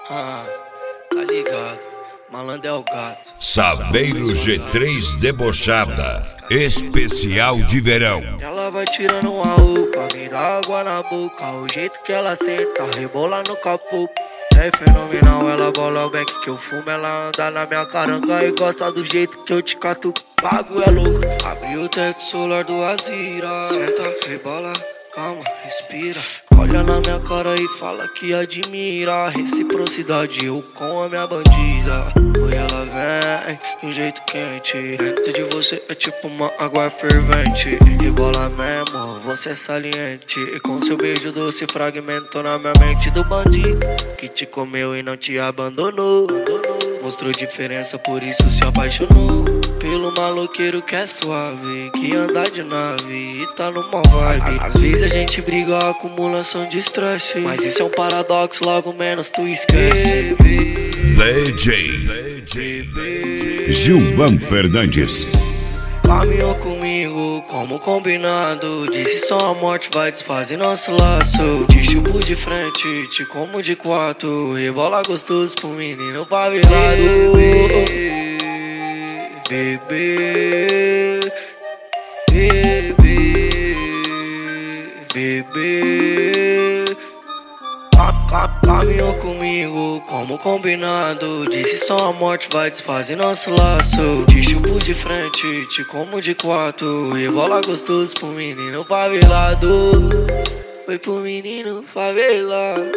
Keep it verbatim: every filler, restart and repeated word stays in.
Ah, tá ligado, malandro é o gato. Saveiro G três Debochada, especial de verão. Ela vai tirando uma roupa, me dá água na boca. O jeito que ela senta, rebola no capô. É fenomenal, ela bola o beck que eu fumo. Ela anda na minha caranga e gosta do jeito que eu te cato. Bago é louco, abre o teto solar do Azira. Senta, rebola, calma, respira. Olha na minha cara e fala que admira. Reciprocidade, eu com a minha bandida. Oi, ela vem de um jeito quente. Dentro de você é tipo uma água fervente. Rebola mesmo, você é saliente. E com seu beijo doce fragmentou na minha mente do bandido que te comeu e não te abandonou. Mostrou diferença, por isso se apaixonou pelo maloqueiro que é suave, que anda de nave e tá numa vibe. Às vezes a gente briga, acumulação de estresse, mas isso é um paradoxo, logo menos tu esquece. D J Gilvan Fernandes. Caminhou comigo como combinado. Disse só a morte vai desfazer nosso laço. Te chupo de frente, te como de quatro. Rebola gostoso pro menino favelado. Bebê, bebê, bebê. Caminhou comigo como combinado. Disse só a morte vai desfazer nosso laço. Te chupo de frente, te como de quatro. Rebola gostoso pro menino favelado. Foi pro menino favelado.